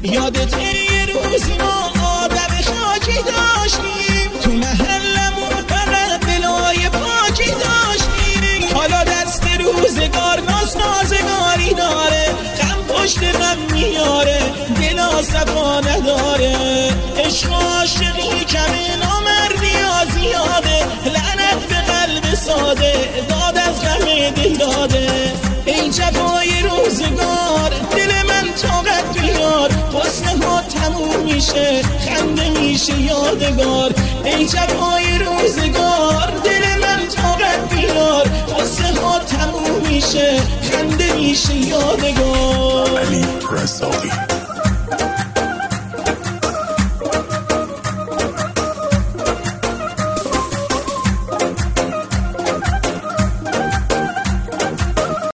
یادت یه روزی ما آدم خاکی داشتیم، تو محلمون فقط بلای پاکی داشتیم. حالا دست روزگار نازگاری داره، غم پشت غم میاره، دلا صفا نداره. عشق و عاشقی کمه، نامردی ها زیاده، لعنت به قلب ساده، داد از غم دل داده. ای جفای روزگار دل من طاقت بیار، حسن ها تموم میشه خنده میشه یادگار. ای جفای روزگار دل من طاقت بیار، حسن ها تموم میشه خنده میشه یادگار. علی رضایی